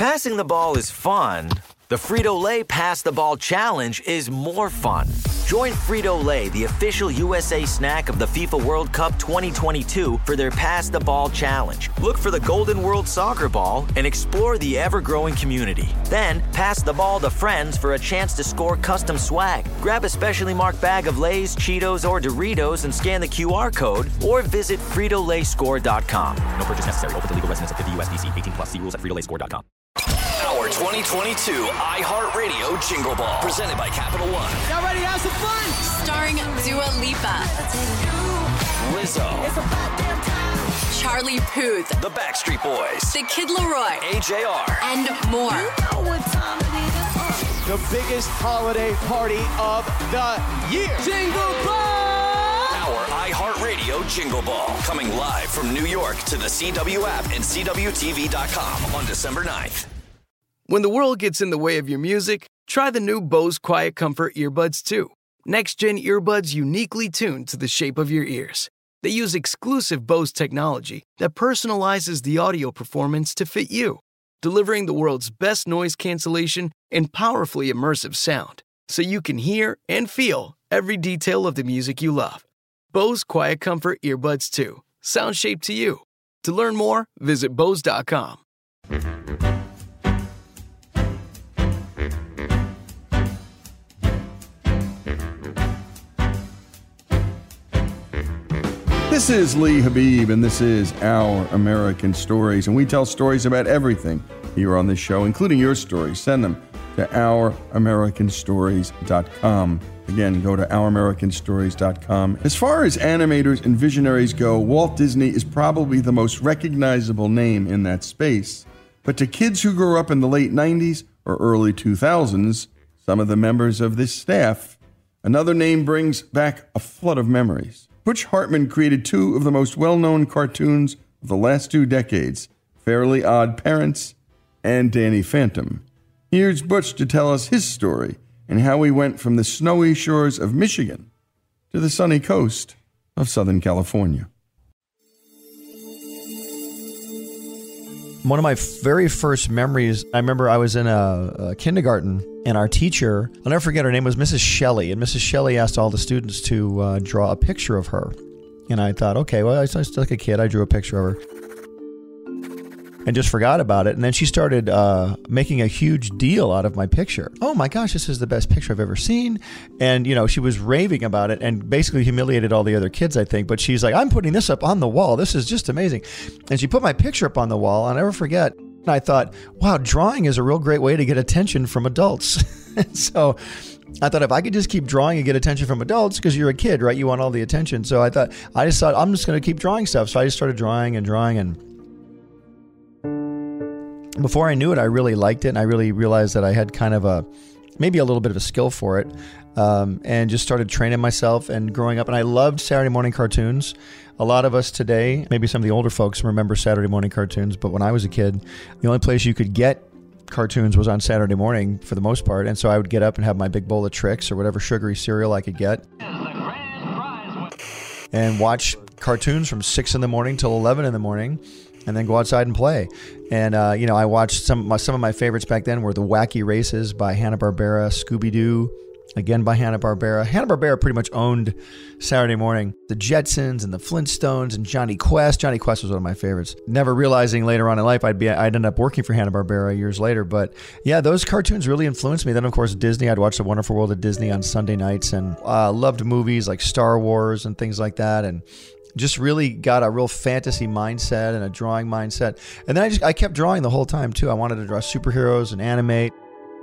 Passing the ball is fun. The Frito-Lay Pass the Ball Challenge is more fun. Join Frito-Lay, the official USA snack of the FIFA World Cup 2022, for their Pass the Ball Challenge. Look for the Golden World Soccer Ball and explore the ever-growing community. Then, pass the ball to friends for a chance to score custom swag. Grab a specially marked bag of Lay's, Cheetos, or Doritos and scan the QR code, or visit FritoLayScore.com. No purchase necessary. Open to legal residents of 50 USDC. 18 plus. See rules at FritoLayScore.com. Our 2022 iHeartRadio Jingle Ball, presented by Capital One. Y'all ready to have some fun? Starring Dua Lipa, Lizzo, Charlie Puth, The Backstreet Boys, The Kid Laroi, AJR, and more. The biggest holiday party of the year. Jingle Ball! Our iHeartRadio Jingle Ball, coming live from New York to the CW app and CWTV.com on December 9th. When the world gets in the way of your music, try the new Bose Quiet Comfort earbuds 2. Next-gen earbuds uniquely tuned to the shape of your ears. They use exclusive Bose technology that personalizes the audio performance to fit you, delivering the world's best noise cancellation and powerfully immersive sound, so you can hear and feel every detail of the music you love. Bose Quiet Comfort earbuds 2. Sound shaped to you. To learn more, visit Bose.com. This is Lee Habib, and this is Our American Stories, and we tell stories about everything here on this show, including your stories. Send them to ouramericanstories.com. Again, go to ouramericanstories.com. As far as animators and visionaries go, Walt Disney is probably the most recognizable name in that space. But to kids who grew up in the late 90s or early 2000s, some of the members of this staff, another name brings back a flood of memories. Butch Hartman created two of the most well-known cartoons of the last 2 decades, Fairly Odd Parents and Danny Phantom. Here's Butch to tell us his story and how he went from the snowy shores of Michigan to the sunny coast of Southern California. One of my very first memories, I remember I was in a kindergarten, and our teacher, I'll never forget, her name was Mrs. Shelley, and Mrs. Shelley asked all the students to draw a picture of her. And I thought, okay, well, I was like a kid, I drew a picture of her. And just forgot about it. And then she started making a huge deal out of my picture. Oh my gosh, this is the best picture I've ever seen. And, you know, she was raving about it and basically humiliated all the other kids, I think. But she's like, I'm putting this up on the wall. This is just amazing. And she put my picture up on the wall. I'll never forget. And I thought, wow, drawing is a real great way to get attention from adults. So I thought if I could just keep drawing and get attention from adults, because you're a kid, right? You want all the attention. So I thought, I'm just going to keep drawing stuff. So I just started drawing. And before I knew it, I really liked it, and I really realized that I had kind of maybe a little bit of a skill for it, and just started training myself and growing up. And I loved Saturday morning cartoons. A lot of us today, maybe some of the older folks, remember Saturday morning cartoons, but when I was a kid, the only place you could get cartoons was on Saturday morning for the most part. And so I would get up and have my big bowl of Trix or whatever sugary cereal I could get and watch cartoons from 6 in the morning till 11 in the morning. And then go outside and play. And, I watched some of my favorites back then were The Wacky Races by Hanna-Barbera, Scooby-Doo, again by Hanna-Barbera. Hanna-Barbera pretty much owned Saturday morning. The Jetsons and the Flintstones and Johnny Quest. Johnny Quest was one of my favorites. Never realizing later on in life I'd end up working for Hanna-Barbera years later. But yeah, those cartoons really influenced me. Then, of course, Disney. I'd watch The Wonderful World of Disney on Sunday nights and loved movies like Star Wars and things like that. And just really got a real fantasy mindset and a drawing mindset. And then I kept drawing the whole time too. I wanted to draw superheroes and animate.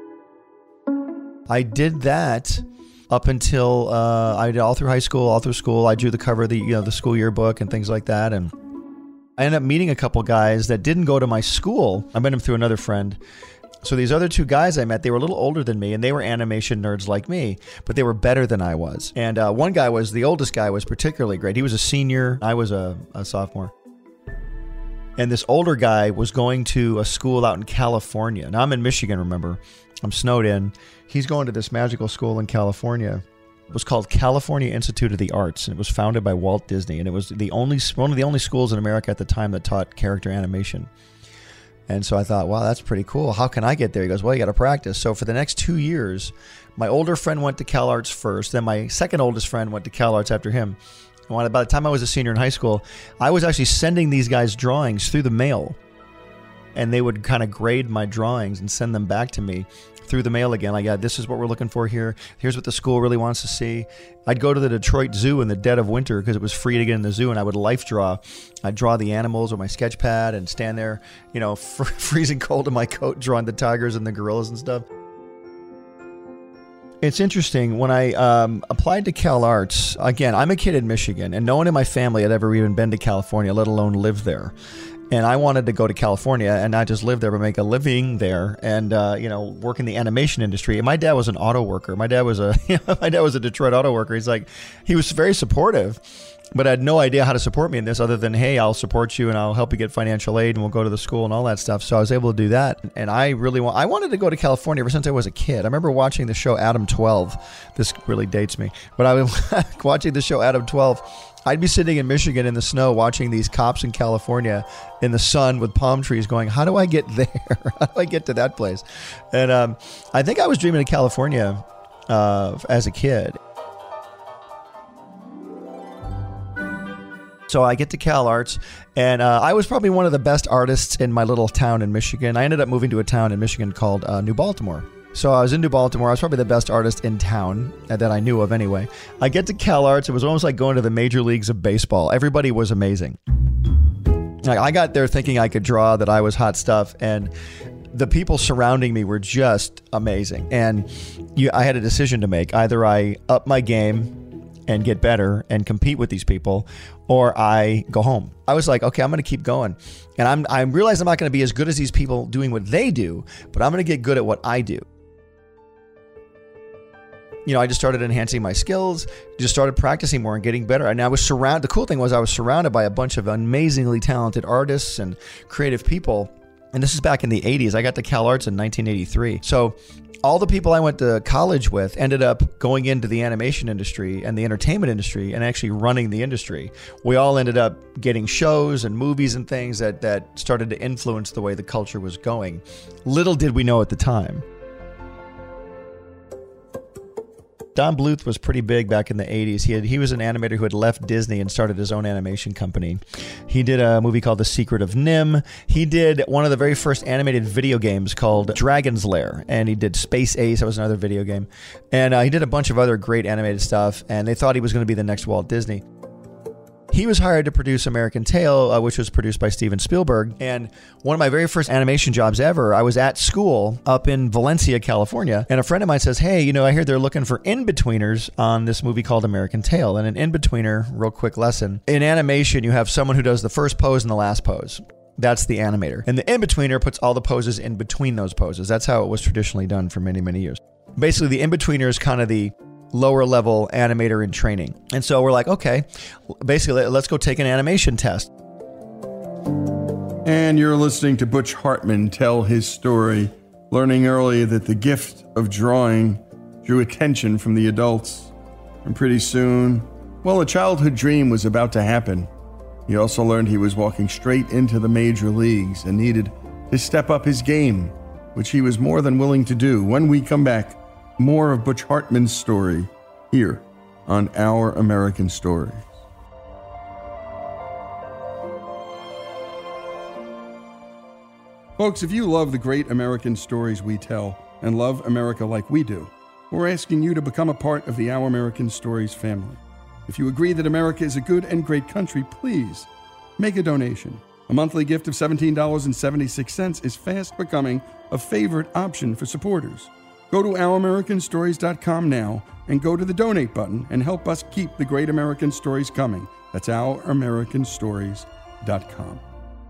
I did that up until I did all through high school, all through school. I drew the cover of the school yearbook and things like that. And I ended up meeting a couple guys that didn't go to my school. I met them through another friend. So these other two guys I met, they were a little older than me, and they were animation nerds like me, but they were better than I was. And one guy was, the oldest guy was particularly great. He was a senior. I was a sophomore. And this older guy was going to a school out in California. Now I'm in Michigan, remember. I'm snowed in. He's going to this magical school in California. It was called California Institute of the Arts, and it was founded by Walt Disney. And it was one of the only schools in America at the time that taught character animation. And so I thought, wow, that's pretty cool. How can I get there? He goes, well, you got to practice. So for the next 2 years, my older friend went to CalArts first. Then my second oldest friend went to CalArts after him. And by the time I was a senior in high school, I was actually sending these guys drawings through the mail. And they would kind of grade my drawings and send them back to me through the mail again. Like, yeah, this is what we're looking for here. Here's what the school really wants to see. I'd go to the Detroit Zoo in the dead of winter because it was free to get in the zoo, and I would life draw. I'd draw the animals with my sketch pad and stand there, freezing cold in my coat, drawing the tigers and the gorillas and stuff. It's interesting. When I applied to CalArts, again, I'm a kid in Michigan, and no one in my family had ever even been to California, let alone lived there. And I wanted to go to California and not just live there, but make a living there and, work in the animation industry. And my dad was an auto worker. My dad was a Detroit auto worker. He was very supportive, but I had no idea how to support me in this other than, hey, I'll support you and I'll help you get financial aid and we'll go to the school and all that stuff. So I was able to do that. And I wanted to go to California ever since I was a kid. I remember watching the show Adam 12. This really dates me, but I was watching the show Adam 12. I'd be sitting in Michigan in the snow watching these cops in California in the sun with palm trees going, how do I get there? How do I get to that place? And I think I was dreaming of California as a kid. So I get to CalArts, and I was probably one of the best artists in my little town in Michigan. I ended up moving to a town in Michigan called New Baltimore. So I was in New Baltimore. I was probably the best artist in town that I knew of anyway. I get to CalArts. It was almost like going to the major leagues of baseball. Everybody was amazing. Like, I got there thinking I could draw, that I was hot stuff, and the people surrounding me were just amazing. And I had a decision to make. Either I up my game and get better and compete with these people, or I go home. I was like, okay, I'm going to keep going. And I realize I'm not going to be as good as these people doing what they do, but I'm going to get good at what I do. I just started enhancing my skills, just started practicing more and getting better. And I was surrounded. The cool thing was I was surrounded by a bunch of amazingly talented artists and creative people. And this is back in the 80s. I got to CalArts in 1983. So all the people I went to college with ended up going into the animation industry and the entertainment industry and actually running the industry. We all ended up getting shows and movies and things that started to influence the way the culture was going. Little did we know at the time. Don Bluth was pretty big back in the 80s. He was an animator who had left Disney and started his own animation company. He did a movie called The Secret of NIMH. He did one of the very first animated video games called Dragon's Lair, and he did Space Ace. That was another video game. And he did a bunch of other great animated stuff, and they thought he was going to be the next Walt Disney. He was hired to produce American Tail, which was produced by Steven Spielberg. And one of my very first animation jobs ever, I was at school up in Valencia, California. And a friend of mine says, hey, I hear they're looking for in-betweeners on this movie called American Tail. And an in-betweener, real quick lesson, in animation, you have someone who does the first pose and the last pose. That's the animator. And the in-betweener puts all the poses in between those poses. That's how it was traditionally done for many, many years. Basically, the in-betweener is kind of the lower level animator in training. And so we're like, okay, basically, let's go take an animation test. And you're listening to Butch Hartman tell his story, learning early that the gift of drawing drew attention from the adults. And pretty soon, a childhood dream was about to happen. He also learned he was walking straight into the major leagues and needed to step up his game, which he was more than willing to do. When we come back, more of Butch Hartman's story here on Our American Stories. Folks, if you love the great American stories we tell and love America like we do, we're asking you to become a part of the Our American Stories family. If you agree that America is a good and great country, please make a donation. A monthly gift of $17.76 is fast becoming a favorite option for supporters. Go to OurAmericanStories.com now and go to the donate button and help us keep the great American stories coming. That's OurAmericanStories.com.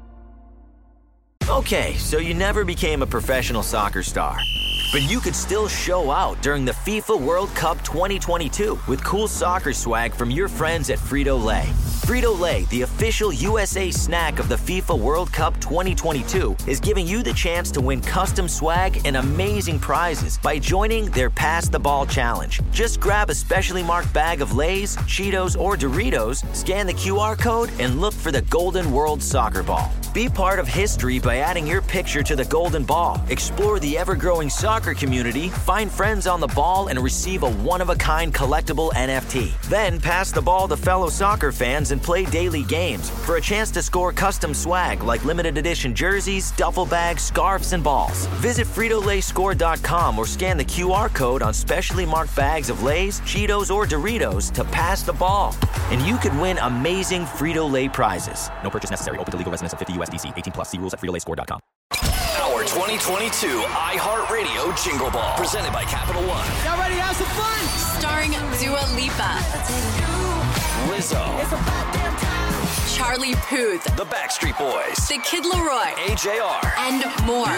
Okay, so you never became a professional soccer star, but you could still show out during the FIFA World Cup 2022 with cool soccer swag from your friends at Frito-Lay. Frito-Lay, the official USA snack of the FIFA World Cup 2022, is giving you the chance to win custom swag and amazing prizes by joining their Pass the Ball Challenge. Just grab a specially marked bag of Lay's, Cheetos, or Doritos, scan the QR code, and look for the Golden World Soccer Ball. Be part of history by adding your picture to the Golden Ball. Explore the ever-growing soccer community, find friends on the ball, and receive a one-of-a-kind collectible NFT. Then pass the ball to fellow soccer fans and play daily games for a chance to score custom swag like limited edition jerseys, duffel bags, scarves, and balls. Visit FritoLayScore.com or scan the QR code on specially marked bags of Lay's, Cheetos, or Doritos to pass the ball. And you could win amazing Frito-Lay prizes. No purchase necessary. Open to legal residents of 50 USDC. 18 plus. See rules at FritoLayScore.com. Our 2022 iHeartRadio Jingle Ball. Presented by Capital One. Y'all ready to have some fun? Starring Dua Lipa, Lizzo. Charlie Puth, The Backstreet Boys. The Kid Laroi, AJR. and more.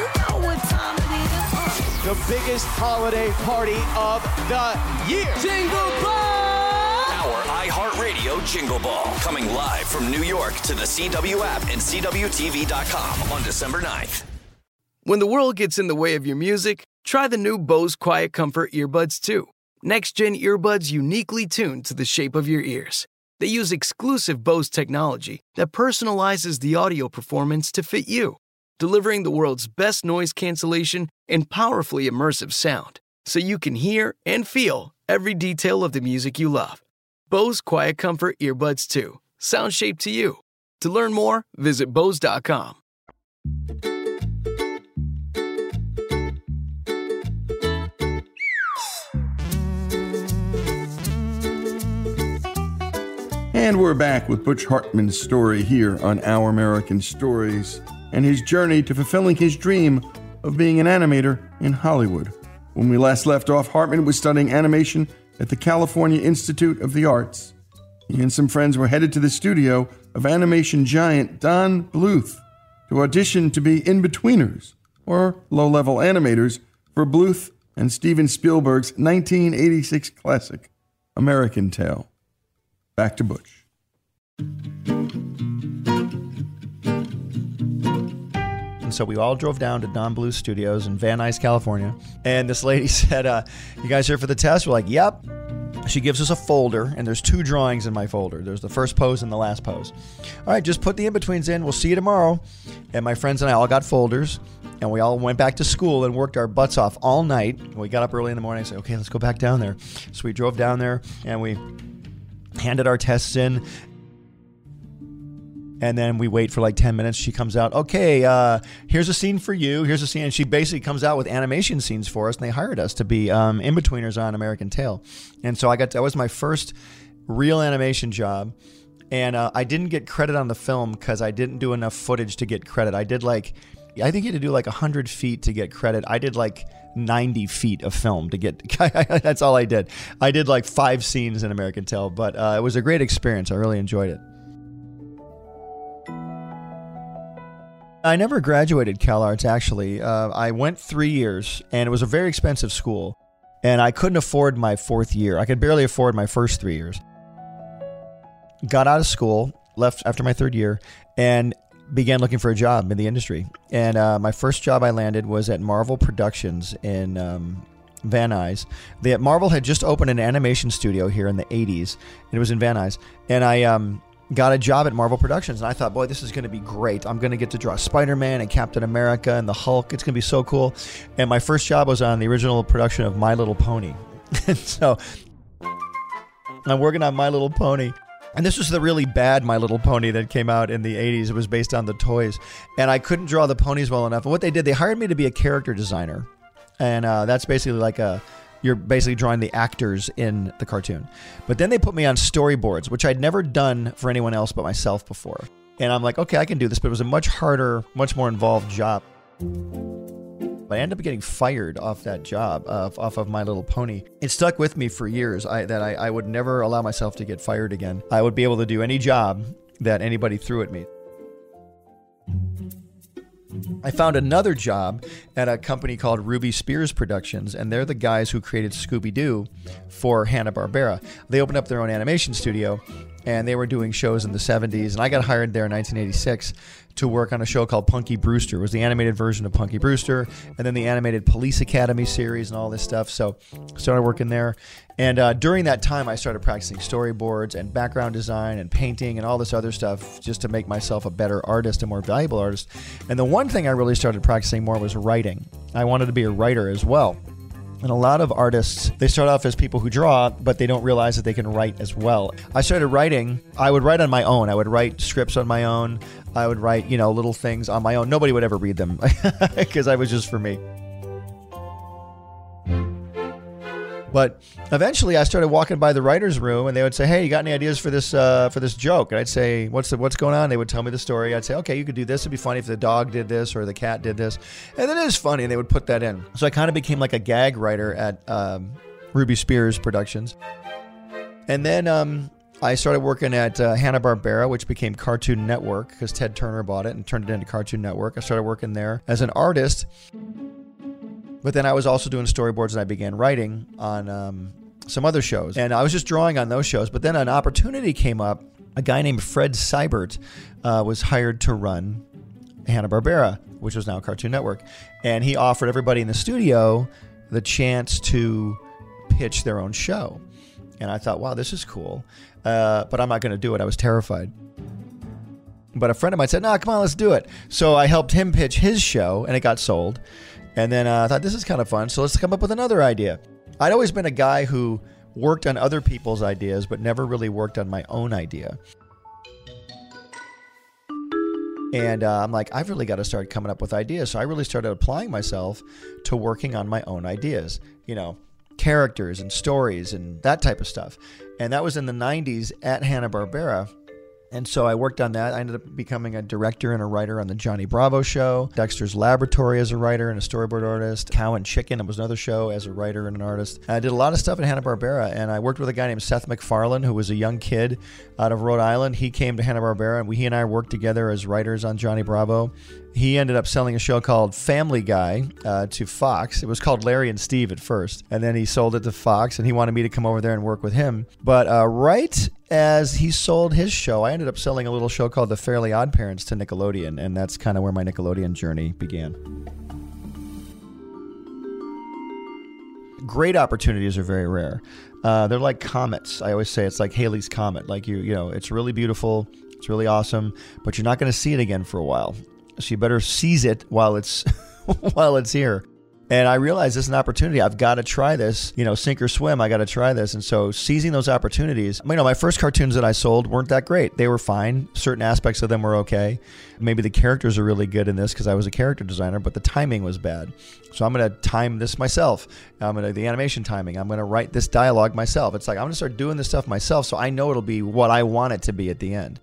The biggest holiday party of the year. Jingle Ball! Our iHeartRadio Jingle Ball. Coming live from New York to the CW app and CWTV.com on December 9th. When the world gets in the way of your music, try the new Bose Quiet Comfort earbuds 2. Next-gen earbuds uniquely tuned to the shape of your ears. They use exclusive Bose technology that personalizes the audio performance to fit you, delivering the world's best noise cancellation and powerfully immersive sound, so you can hear and feel every detail of the music you love. Bose Quiet Comfort Earbuds 2. Sound shaped to you. To learn more, visit Bose.com. And we're back with Butch Hartman's story here on Our American Stories and his journey to fulfilling his dream of being an animator in Hollywood. When we last left off, Hartman was studying animation at the California Institute of the Arts. He and some friends were headed to the studio of animation giant Don Bluth to audition to be in-betweeners, or low-level animators, for Bluth and Steven Spielberg's 1986 classic, American Tail. Back to Butch. And so we all drove down to Don Bluth Studios in Van Nuys, California. And this lady said, you guys here for the test? We're like, yep. She gives us a folder, and there's 2 drawings in my folder. There's the first pose and the last pose. All right, just put the in-betweens in. We'll see you tomorrow. And my friends and I all got folders, and we all went back to school and worked our butts off all night. We got up early in the morning and said, okay, let's go back down there. So we drove down there, and we handed our tests in, and then we wait for like 10 minutes. She comes out, okay, here's a scene for you. Here's a scene. And she basically comes out with animation scenes for us, and they hired us to be in-betweeners on American Tail. And so that was my first real animation job. And I didn't get credit on the film because I didn't do enough footage to get credit. I think you had to do like 100 feet to get credit. I did like 90 feet of film to get, that's all I did. I did like 5 scenes in American Tail, but it was a great experience. I really enjoyed it. I never graduated CalArts, actually. I went 3 years, and it was a very expensive school, and I couldn't afford my 4th year. I could barely afford my first 3 years. Got out of school, left after my 3rd year, and began looking for a job in the industry. And my first job I landed was at Marvel Productions in Van Nuys. Marvel had just opened an animation studio here in the 80s, and it was in Van Nuys. And I got a job at Marvel Productions, and I thought, boy, this is going to be great. I'm going to get to draw Spider-Man and Captain America and the Hulk. It's going to be so cool. And my first job was on the original production of My Little Pony. And so I'm working on My Little Pony. And this was the really bad My Little Pony that came out in the 80s. It was based on the toys. And I couldn't draw the ponies well enough. And what they did, they hired me to be a character designer. And that's basically like you're basically drawing the actors in the cartoon. But then they put me on storyboards, which I'd never done for anyone else but myself before. And I'm like, okay, I can do this. But it was a much harder, much more involved job. But I ended up getting fired off that job, off of My Little Pony. It stuck with me for years that I would never allow myself to get fired again. I would be able to do any job that anybody threw at me. I found another job at a company called Ruby Spears Productions, and they're the guys who created Scooby-Doo for Hanna-Barbera. They opened up their own animation studio, and they were doing shows in the 70s, and I got hired there in 1986 to work on a show called Punky Brewster. It was the animated version of Punky Brewster, and then the animated Police Academy series and all this stuff. So I started working there. And during that time, I started practicing storyboards and background design and painting and all this other stuff just to make myself a better artist, a more valuable artist. And the one thing I really started practicing more was writing. I wanted to be a writer as well. And a lot of artists, they start off as people who draw, but they don't realize that they can write as well. I started writing. I would write on my own. I would write scripts on my own. I would write, little things on my own. Nobody would ever read them because I was just for me. But eventually I started walking by the writer's room and they would say, hey, you got any ideas for this joke? And I'd say, what's going on? They would tell me the story. I'd say, okay, you could do this. It'd be funny if the dog did this or the cat did this. And then it is funny. And they would put that in. So I kind of became like a gag writer at Ruby Spears Productions. And then I started working at Hanna-Barbera, which became Cartoon Network because Ted Turner bought it and turned it into Cartoon Network. I started working there as an artist. But then I was also doing storyboards and I began writing on some other shows. And I was just drawing on those shows. But then an opportunity came up. A guy named Fred Seibert was hired to run Hanna-Barbera, which was now Cartoon Network. And he offered everybody in the studio the chance to pitch their own show. And I thought, wow, this is cool. But I'm not going to do it. I was terrified. But a friend of mine said, no, come on, let's do it. So I helped him pitch his show and it got sold. And then I thought, this is kind of fun, so let's come up with another idea. I'd always been a guy who worked on other people's ideas, but never really worked on my own idea. And I'm like, I've really got to start coming up with ideas. So I really started applying myself to working on my own ideas, characters and stories and that type of stuff. And that was in the 90s at Hanna-Barbera. And so I worked on that. I ended up becoming a director and a writer on the Johnny Bravo show, Dexter's Laboratory as a writer and a storyboard artist, Cow and Chicken, it was another show as a writer and an artist. And I did a lot of stuff at Hanna-Barbera, and I worked with a guy named Seth MacFarlane, who was a young kid out of Rhode Island. He came to Hanna-Barbera, and he and I worked together as writers on Johnny Bravo. He ended up selling a show called Family Guy to Fox. It was called Larry and Steve at first, and then he sold it to Fox, and he wanted me to come over there and work with him. But right as he sold his show, I ended up selling a little show called The Fairly Odd Parents to Nickelodeon, and that's kind of where my Nickelodeon journey began. Great opportunities are very rare. They're like comets. I always say it's like Halley's Comet. Like it's really beautiful, it's really awesome, but you're not going to see it again for a while. So you better seize it while it's while it's here. And I realized this is an opportunity. I've got to try this, sink or swim. I got to try this. And so seizing those opportunities, my first cartoons that I sold weren't that great. They were fine. Certain aspects of them were okay. Maybe the characters are really good in this because I was a character designer, but the timing was bad. So I'm going to time this myself. I'm going to the animation timing. I'm going to write this dialogue myself. It's like I'm going to start doing this stuff myself so I know it'll be what I want it to be at the end.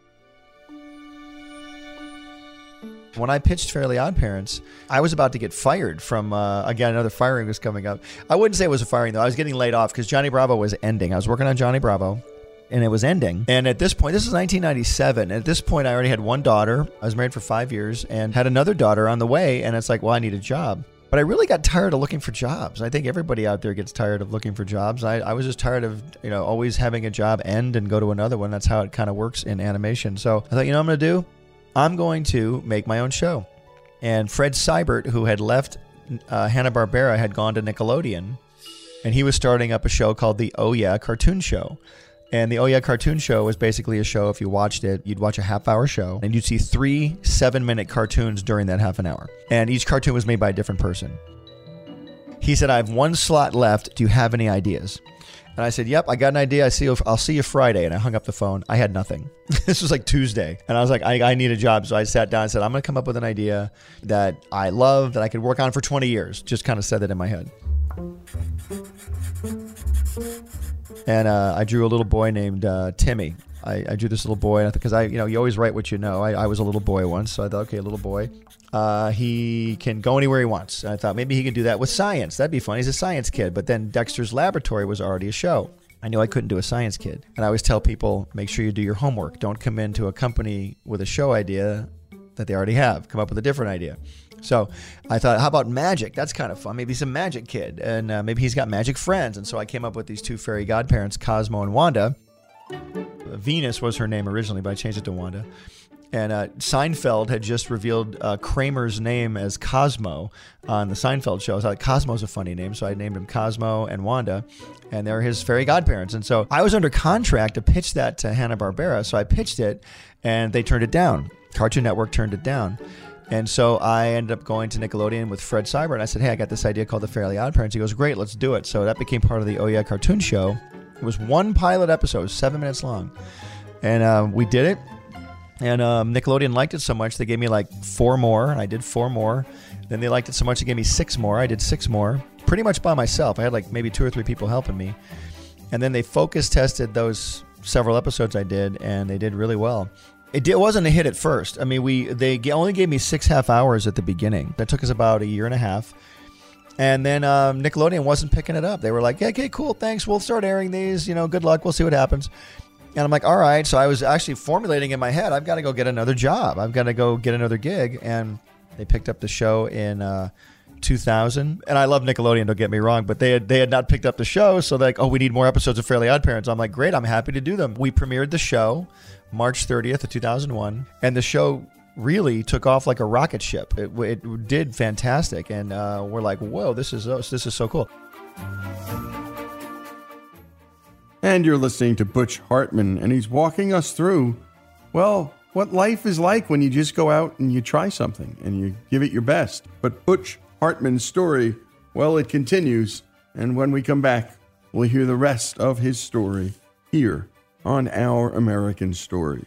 When I pitched Fairly Odd Parents, I was about to get fired from, again, another firing was coming up. I wouldn't say it was a firing, though. I was getting laid off because Johnny Bravo was ending. I was working on Johnny Bravo, and it was ending. And at this point, this is 1997. At this point, I already had one daughter. I was married for 5 years and had another daughter on the way. And it's like, well, I need a job. But I really got tired of looking for jobs. I think everybody out there gets tired of looking for jobs. I was just tired of, always having a job end and go to another one. That's how it kind of works in animation. So I thought, what I'm going to do? I'm going to make my own show. And Fred Seibert, who had left Hanna-Barbera, had gone to Nickelodeon, and he was starting up a show called the Oh Yeah Cartoon Show. And the Oh Yeah Cartoon Show was basically a show, if you watched it, you'd watch a half-hour show, and you'd see 3 7-minute cartoons during that half an hour. And each cartoon was made by a different person. He said, I have 1 slot left. Do you have any ideas? And I said, yep, I got an idea. I'll see you Friday. And I hung up the phone. I had nothing. This was like Tuesday. And I was like, I need a job. So I sat down and said, I'm going to come up with an idea that I love, that I could work on for 20 years. Just kind of said that in my head. And I drew a little boy named Timmy. I drew this little boy because you always write what you know. I was a little boy once. So I thought, okay, a little boy. He can go anywhere he wants. And I thought maybe he could do that with science. That'd be fun. He's a science kid. But then Dexter's Laboratory was already a show. I knew I couldn't do a science kid. And I always tell people, make sure you do your homework. Don't come into a company with a show idea that they already have. Come up with a different idea. So I thought, how about magic? That's kind of fun. Maybe he's a magic kid. And maybe he's got magic friends. And so I came up with these 2 fairy godparents, Cosmo and Wanda. Venus was her name originally, but I changed it to Wanda. And Seinfeld had just revealed Kramer's name as Cosmo on the Seinfeld show. So I thought Cosmo's a funny name, so I named him Cosmo and Wanda, and they're his fairy godparents. And so I was under contract to pitch that to Hanna-Barbera, so I pitched it, and they turned it down. Cartoon Network turned it down. And so I ended up going to Nickelodeon with Fred Seibert, and I said, hey, I got this idea called The Fairly OddParents. He goes, great, let's do it. So that became part of the Oh Yeah Cartoon Show. It was one pilot episode, 7 minutes long. And we did it. And Nickelodeon liked it so much, they gave me like 4 more, and I did 4 more. Then they liked it so much, they gave me 6 more. I did 6 more, pretty much by myself. I had like maybe 2 or 3 people helping me. And then they focus tested those several episodes I did, and they did really well. It wasn't a hit at first. I mean, they only gave me 6 half hours at the beginning. That took us about 1.5 years. And then Nickelodeon wasn't picking it up. They were like, yeah, okay, cool, thanks. We'll start airing these. Good luck. We'll see what happens. And I'm like, all right. So I was actually formulating in my head, I've got to go get another job. I've got to go get another gig. And they picked up the show in 2000. And I love Nickelodeon, don't get me wrong, but they had not picked up the show. So they're like, oh, we need more episodes of Fairly OddParents. I'm like, great, I'm happy to do them. We premiered the show March 30th of 2001. And the show really took off like a rocket ship. It did fantastic. And we're like, whoa, this is so cool. And you're listening to Butch Hartman, and he's walking us through, well, what life is like when you just go out and you try something and you give it your best. But Butch Hartman's story, well, it continues. And when we come back, we'll hear the rest of his story here on Our American Stories.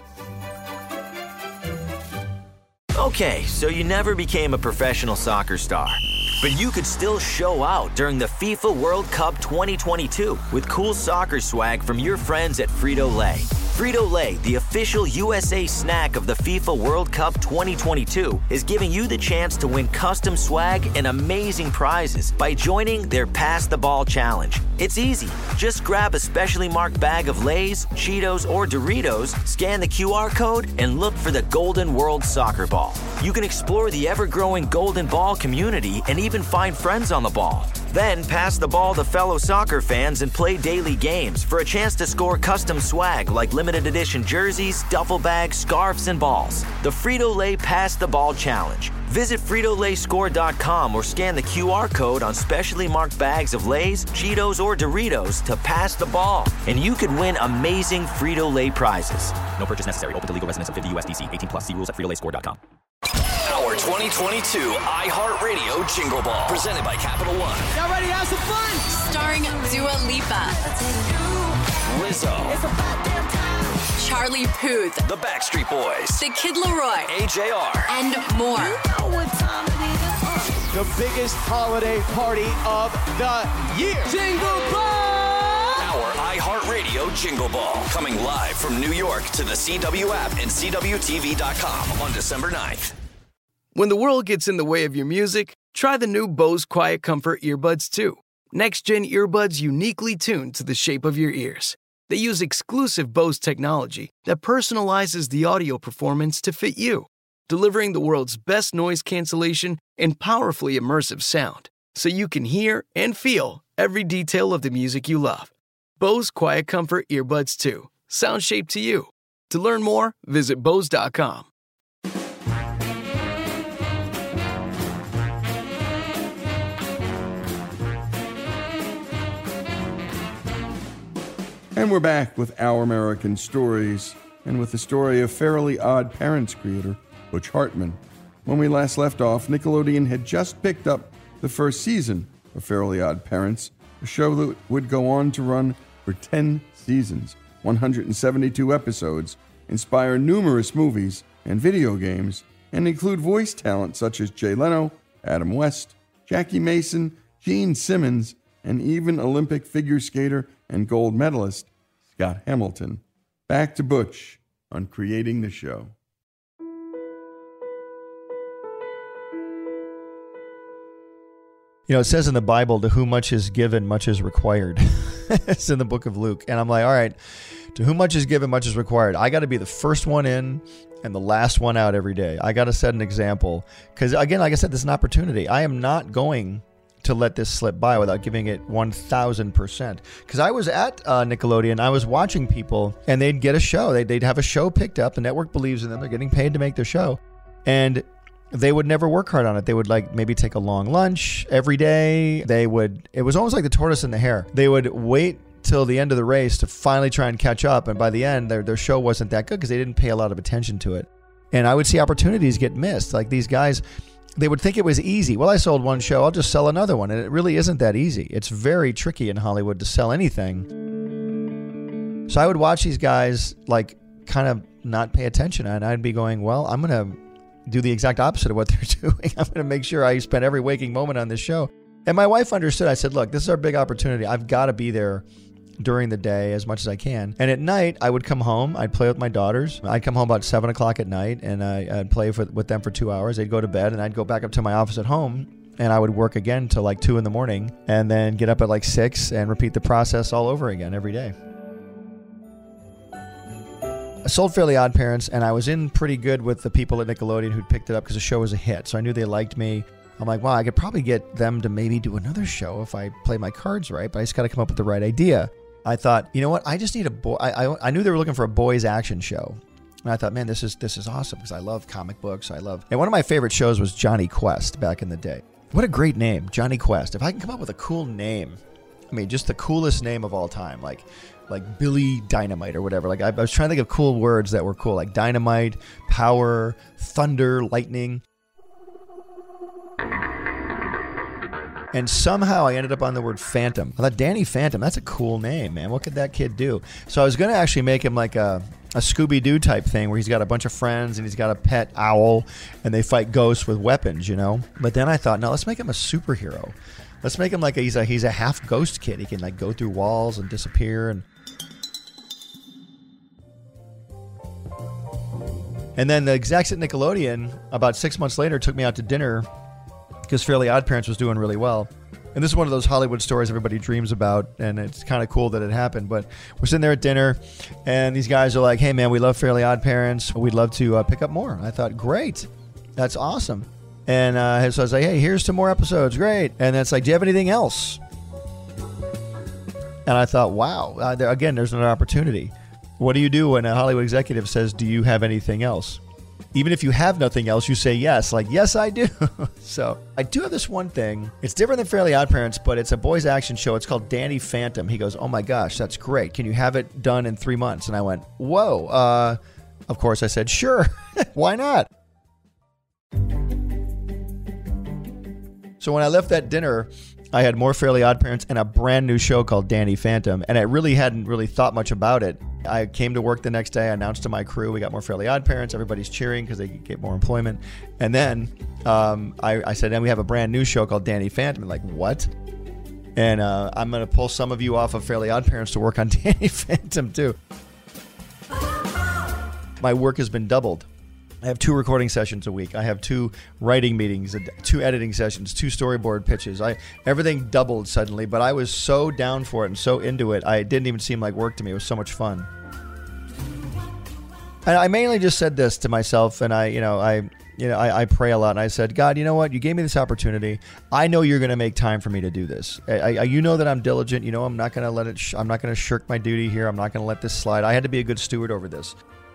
Okay, so you never became a professional soccer star, but you could still show out during the FIFA World Cup 2022 with cool soccer swag from your friends at Frito-Lay. Frito-Lay, the official USA snack of the FIFA World Cup 2022, is giving you the chance to win custom swag and amazing prizes by joining their Pass the Ball Challenge. It's easy. Just grab a specially marked bag of Lay's, Cheetos, or Doritos, scan the QR code, and look for the Golden World Soccer Ball. You can explore the ever-growing Golden Ball community and even find friends on the ball. Then pass the ball to fellow soccer fans and play daily games for a chance to score custom swag like limited edition jerseys, duffel bags, scarves, and balls. The Frito-Lay Pass the Ball Challenge. Visit FritoLayScore.com or scan the QR code on specially marked bags of Lay's, Cheetos, or Doritos to pass the ball. And you could win amazing Frito-Lay prizes. No purchase necessary. Open to legal residents of 50 USDC. 18 plus. See rules at FritoLayScore.com. Our 2022 iHeartRadio Jingle Ball. Presented by Capital One. Y'all ready to have some fun? Starring Dua Lipa, Lizzo. Charlie Puth, The Backstreet Boys. The Kid Laroi, AJR. and more. The biggest holiday party of the year. Jingle Ball! Our iHeartRadio Jingle Ball. Coming live from New York to the CW app and CWTV.com on December 9th. When the world gets in the way of your music, try the new Bose Quiet Comfort earbuds 2. Next-gen earbuds uniquely tuned to the shape of your ears. They use exclusive Bose technology that personalizes the audio performance to fit you, delivering the world's best noise cancellation and powerfully immersive sound, so you can hear and feel every detail of the music you love. Bose Quiet Comfort earbuds 2. Sound shaped to you. To learn more, visit Bose.com. And we're back with Our American Stories, and with the story of Fairly OddParents creator Butch Hartman. When we last left off, Nickelodeon had just picked up the first season of Fairly OddParents, a show that would go on to run for 10 seasons, 172 episodes, inspire numerous movies and video games, and include voice talent such as Jay Leno, Adam West, Jackie Mason, Gene Simmons, and even Olympic figure skater and gold medalist Scott Hamilton. Back to Butch on creating the show. You know, it says in the Bible, to whom much is given, much is required. It's in the book of Luke. And I'm like, all right, to whom much is given, much is required. I got to be the first one in and the last one out every day. I got to set an example. Because, again, like I said, this is an opportunity. I am not going to let this slip by without giving it 1,000%. Because I was at Nickelodeon, I was watching people, and they'd get a show. They'd have a show picked up. The network believes in them. They're getting paid to make their show. And they would never work hard on it. They would like maybe take a long lunch every day. It was almost like the tortoise and the hare. They would wait till the end of the race to finally try and catch up. And by the end, their show wasn't that good because they didn't pay a lot of attention to it. And I would see opportunities get missed. Like these guys, they would think it was easy. Well, I sold one show, I'll just sell another one. And it really isn't that easy. It's very tricky in Hollywood to sell anything. So I would watch these guys like kind of not pay attention. And I'd be going, well, I'm going to do the exact opposite of what they're doing. I'm going to make sure I spend every waking moment on this show. And my wife understood. I said, look, this is our big opportunity. I've got to be there during the day as much as I can. And at night, I would come home. I'd play with my daughters. I'd come home about 7 o'clock at night, and I'd play with them for 2 hours. They'd go to bed, and I'd go back up to my office at home, and I would work again till like 2 in the morning, and then get up at like 6 and repeat the process all over again every day. I sold Fairly Odd Parents, and I was in pretty good with the people at Nickelodeon who'd picked it up because the show was a hit. So I knew they liked me. I'm like, wow, I could probably get them to maybe do another show if I play my cards right, but I just got to come up with the right idea. I thought, you know what? I just need a boy. I knew they were looking for a boys action show. And I thought, man, this is awesome because I love comic books. And one of my favorite shows was Johnny Quest back in the day. What a great name, Johnny Quest. If I can come up with a cool name, I mean, just the coolest name of all time, like Billy Dynamite or whatever. Like I was trying to think of cool words that were cool, like dynamite, power, thunder, lightning. And somehow I ended up on the word Phantom. I thought, Danny Phantom, that's a cool name, man. What could that kid do? So I was going to actually make him like a Scooby-Doo type thing where he's got a bunch of friends and he's got a pet owl and they fight ghosts with weapons, you know? But then I thought, no, let's make him a superhero. Let's make him like he's a half ghost kid. He can like go through walls and disappear. And then the execs at Nickelodeon, about 6 months later, took me out to dinner because Fairly Odd Parents was doing really well. And this is one of those Hollywood stories everybody dreams about, and it's kind of cool that it happened. But we're sitting there at dinner, and these guys are like, hey, man, we love Fairly Odd Parents. We'd love to pick up more. I thought, great. That's awesome. And so I was like, hey, here's some more episodes. Great. And it's like, do you have anything else? And I thought, wow, again, there's another opportunity. What do you do when a Hollywood executive says, do you have anything else? Even if you have nothing else, you say yes. Like, yes, I do. So I do have this one thing. It's different than Fairly Odd Parents, but it's a boys action show. It's called Danny Phantom. He goes, oh my gosh, that's great. Can you have it done in 3 months? And I went, whoa. Of course, I said, sure. Why not? So when I left that dinner, I had more Fairly Odd Parents and a brand new show called Danny Phantom, and I really hadn't really thought much about it. I came to work the next day, I announced to my crew, we got more Fairly Odd Parents, everybody's cheering because they get more employment. And then I said, and we have a brand new show called Danny Phantom. And like, what? And I'm going to pull some of you off of Fairly Odd Parents to work on Danny Phantom too. My work has been doubled. I have 2 recording sessions a week. I have 2 writing meetings, 2 editing sessions, 2 storyboard pitches. Everything doubled suddenly, but I was so down for it and so into it. It didn't even seem like work to me. It was so much fun. And I mainly just said this to myself, and I pray a lot. And I said, God, you know what? You gave me this opportunity. I know you're going to make time for me to do this. You know that I'm diligent. You know I'm not going to let it. I'm not going to shirk my duty here. I'm not going to let this slide. I had to be a good steward over this.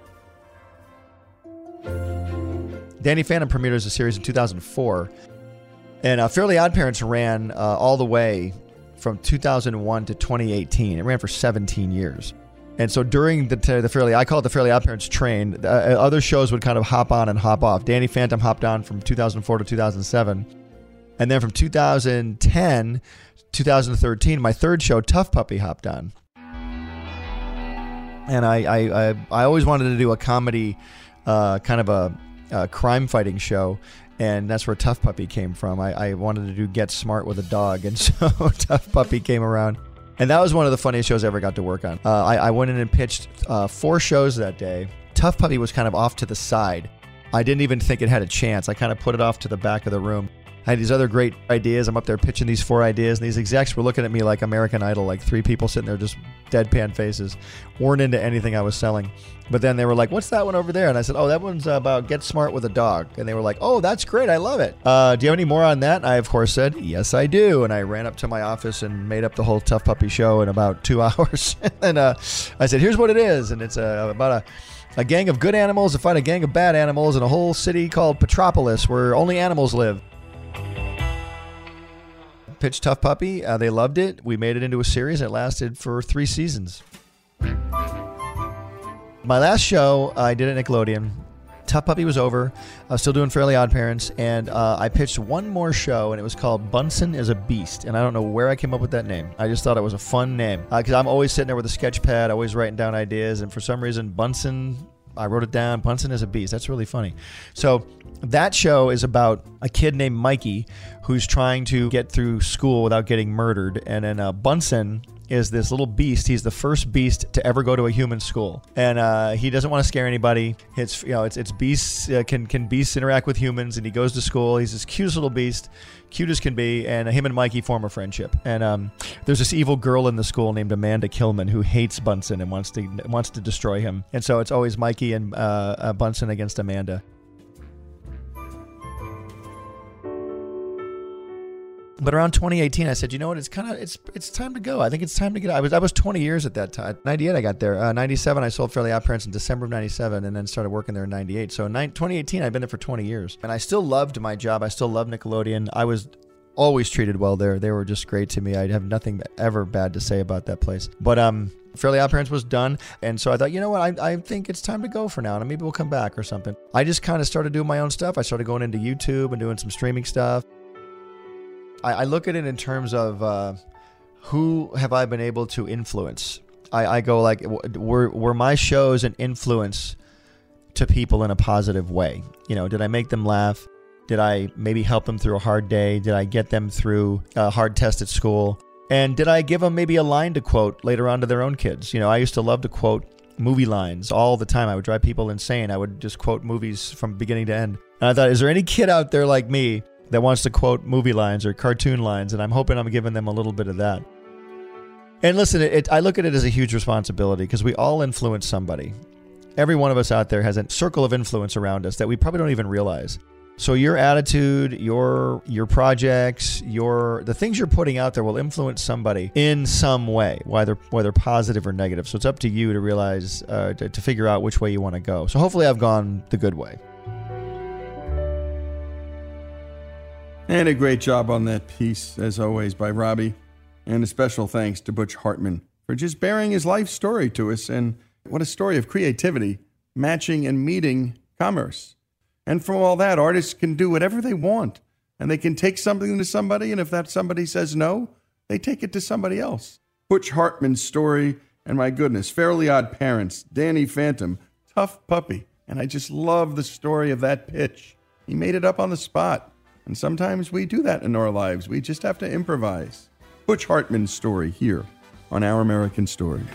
Danny Phantom premiered as a series in 2004, and Fairly Odd Parents ran all the way from 2001 to 2018. It ran for 17 years. And so during I call it the Fairly Odd Parents train, other shows would kind of hop on and hop off. Danny Phantom hopped on from 2004 to 2007. And then from 2010 to 2013, my third show, Tough Puppy, hopped on. And I always wanted to do a comedy, kind of a crime fighting show, and that's where Tough Puppy came from. I wanted to do Get Smart with a Dog, and so Tough Puppy came around, and that was one of the funniest shows I ever got to work on. I went in and pitched 4 shows that day. Tough Puppy was kind of off to the side. I didn't even think it had a chance. I kind of put it off to the back of the room, I had these other great ideas. I'm up there pitching these 4 ideas, and these execs were looking at me like American Idol, like 3 people sitting there just deadpan faces, weren't into anything I was selling. But then they were like, what's that one over there? And I said, oh, that one's about Get Smart with a Dog. And they were like, oh, that's great. I love it. Do you have any more on that? And I, of course, said, yes, I do. And I ran up to my office and made up the whole Tough Puppy show in about 2 hours. And I said, here's what it is. And it's about a gang of good animals to fight a gang of bad animals in a whole city called Petropolis where only animals live. Pitched Tough Puppy. They loved it. We made it into a series. It lasted for 3 seasons. My last show, I did at Nickelodeon. Tough Puppy was over. I was still doing Fairly Odd Parents, and I pitched one more show, and it was called Bunsen is a Beast. And I don't know where I came up with that name. I just thought it was a fun name because I'm always sitting there with a sketch pad, always writing down ideas, and for some reason, Bunsen, I wrote it down. Bunsen is a Beast. That's really funny. So that show is about a kid named Mikey who's trying to get through school without getting murdered, and then Bunsen is this little beast. He's the first beast to ever go to a human school, and he doesn't want to scare anybody. It's beasts can beasts interact with humans, and he goes to school. He's this cutest little beast, cute as can be, and him and Mikey form a friendship. And there's this evil girl in the school named Amanda Killman who hates Bunsen and wants to destroy him. And so it's always Mikey and Bunsen against Amanda. But around 2018, I said, you know what? It's time to go. I think it's time to get out. I was 20 years at that time. 98, I got there. 97, I sold Fairly Odd Parents in December of 97, and then started working there in 98. So 2018, I've been there for 20 years. And I still loved my job. I still love Nickelodeon. I was always treated well there. They were just great to me. I have nothing ever bad to say about that place. But Fairly Odd Parents was done. And so I thought, you know what? I think it's time to go for now. And maybe we'll come back or something. I just kind of started doing my own stuff. I started going into YouTube and doing some streaming stuff. I look at it in terms of who have I been able to influence. I go like, were my shows an influence to people in a positive way? You know, did I make them laugh? Did I maybe help them through a hard day? Did I get them through a hard test at school? And did I give them maybe a line to quote later on to their own kids? You know, I used to love to quote movie lines all the time. I would drive people insane. I would just quote movies from beginning to end. And I thought, is there any kid out there like me that wants to quote movie lines or cartoon lines? And I'm hoping I'm giving them a little bit of that. And listen, I look at it as a huge responsibility because we all influence somebody. Every one of us out there has a circle of influence around us that we probably don't even realize. So your attitude, your projects, the things you're putting out there will influence somebody in some way, whether positive or negative. So it's up to you to realize, to figure out which way you want to go. So hopefully I've gone the good way. And a great job on that piece, as always, by Robbie. And a special thanks to Butch Hartman for just bearing his life story to us. And what a story of creativity, matching and meeting commerce. And from all that, artists can do whatever they want. And they can take something to somebody, and if that somebody says no, they take it to somebody else. Butch Hartman's story, and my goodness, Fairly Odd Parents, Danny Phantom, Tough Puppy. And I just love the story of that pitch. He made it up on the spot. And sometimes we do that in our lives. We just have to improvise. Butch Hartman's story here on Our American Stories.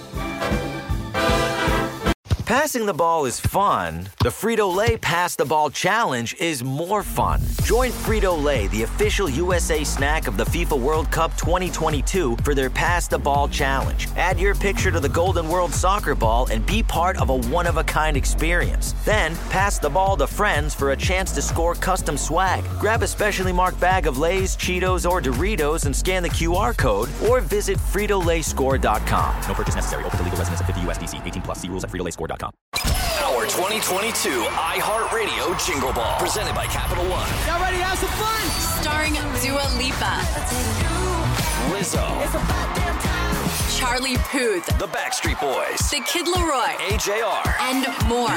Passing the ball is fun. The Frito-Lay Pass the Ball Challenge is more fun. Join Frito-Lay, the official USA snack of the FIFA World Cup 2022, for their Pass the Ball Challenge. Add your picture to the Golden World Soccer Ball and be part of a one-of-a-kind experience. Then, pass the ball to friends for a chance to score custom swag. Grab a specially marked bag of Lay's, Cheetos, or Doritos and scan the QR code, or visit FritoLayScore.com. No purchase necessary. Open to legal residents of 50 USDC. 18 plus. See rules at FritoLayScore.com. Our 2022 iHeartRadio Jingle Ball, presented by Capital One. Y'all ready to have some fun? Starring Dua Lipa, Lizzo, Charlie Puth, The Backstreet Boys, The Kid Laroi, AJR, and more.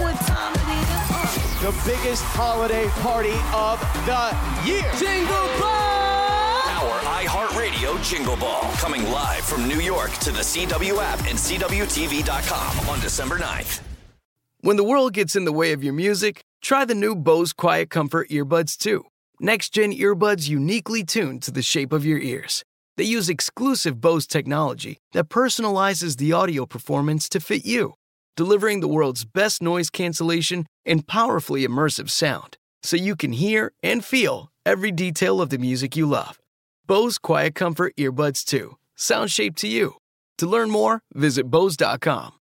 The biggest holiday party of the year. Jingle Ball! Our iHeartRadio Jingle Ball, coming live from New York to the CW app and CWTV.com on December 9th. When the world gets in the way of your music, try the new Bose Quiet Comfort earbuds 2. Next-gen earbuds uniquely tuned to the shape of your ears. They use exclusive Bose technology that personalizes the audio performance to fit you, delivering the world's best noise cancellation and powerfully immersive sound. so you can hear and feel every detail of the music you love. Bose Quiet Comfort Earbuds 2. Sound shaped to you. To learn more, visit Bose.com.